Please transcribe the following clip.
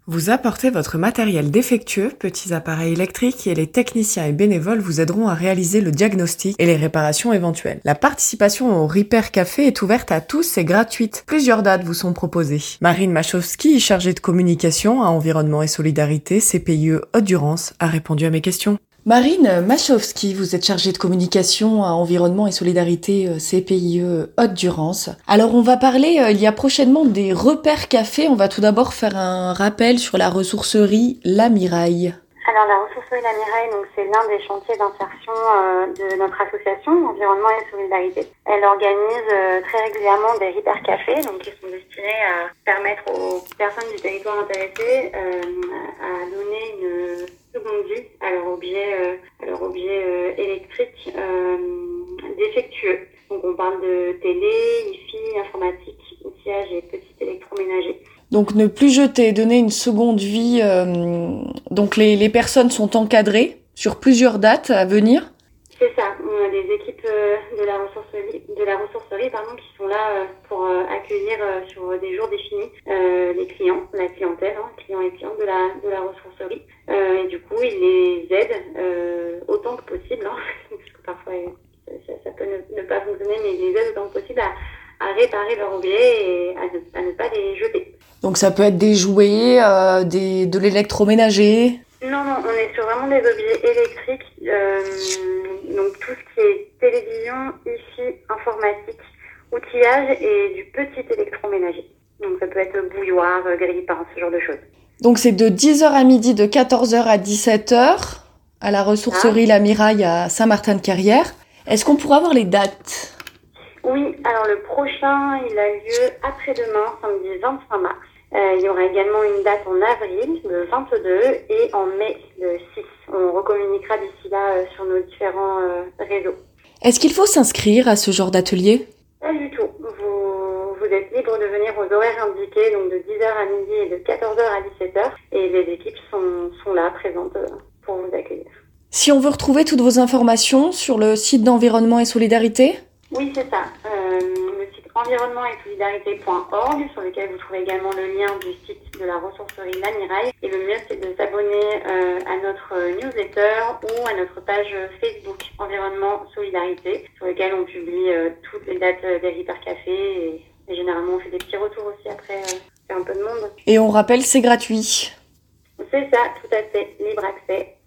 Vous apportez votre matériel défectueux, petits appareils électriques, et les techniciens et bénévoles vous aideront à réaliser le diagnostic et les réparations éventuelles. La participation au Repair Café est ouverte à tous et gratuite. Plusieurs dates vous sont proposées. Marine Machowski, chargée de communication à Environnement et Solidarité, CPIE Hauts-de-Durance, a répondu à mes questions. Marine Machowski, vous êtes chargée de communication à Environnement et Solidarité CPIE Hauts-de-Durance. Alors on va parler il y a prochainement des repères café. On va tout d'abord faire un rappel sur la ressourcerie La Miraille. Alors la ressourcerie La Miraille, donc c'est l'un des chantiers d'insertion de notre association Environnement et Solidarité. Elle organise très régulièrement des Repair Café, donc qui sont destinés à permettre aux personnes du territoire intéressées à donner une seconde vie à leur objet électrique défectueux. Donc on parle de télé, Wi-Fi, informatique, outillage et petits électroménagers. Donc ne plus jeter, donner une seconde vie. Donc les personnes sont encadrées sur plusieurs dates à venir. C'est ça. On a des équipes de la ressourcerie qui sont là pour accueillir sur des jours définis les clients, la clientèle, clients et clientes de la ressourcerie. Et du coup, ils les aident autant que possible, parce que parfois ça peut ne pas fonctionner, mais ils les aident autant que possible à réparer leur objet et à ne pas les jeter. Donc ça peut être des jouets, de l'électroménager. Non, on est sur vraiment des objets électriques, donc tout ce qui est télévision, Wi-Fi, informatique, outillage et du petit électroménager. Donc ça peut être bouilloire, grille-pain, ce genre de choses. Donc c'est de 10h à midi, de 14h à 17h, à la ressourcerie La Miraille à Saint-Martin-de-Carrière. Est-ce qu'on pourra avoir les dates ? Oui, alors le prochain, il a lieu après-demain, samedi 25 mars. Il y aura également une date en avril, le 22, et en mai, le 6. On recommuniquera d'ici là sur nos différents réseaux. Est-ce qu'il faut s'inscrire à ce genre d'atelier ? Pas du tout. Vous êtes libre de venir aux horaires indiqués, donc de 10h à midi et de 14h à 17h. Et les équipes sont là, présentes pour vous accueillir. Si on veut retrouver toutes vos informations sur le site d'Environnement et Solidarité ? Oui, c'est ça. Le site environnement et solidarité.org, sur lequel vous trouvez également le lien du site de la ressourcerie La Miraille. Et le mieux, c'est de s'abonner à notre newsletter ou à notre page Facebook Environnement Solidarité, sur lequel on publie toutes les dates des Repair Café. Et généralement, on fait des petits retours aussi après, faire un peu de monde. Et on rappelle, c'est gratuit. C'est ça, tout à fait, libre accès.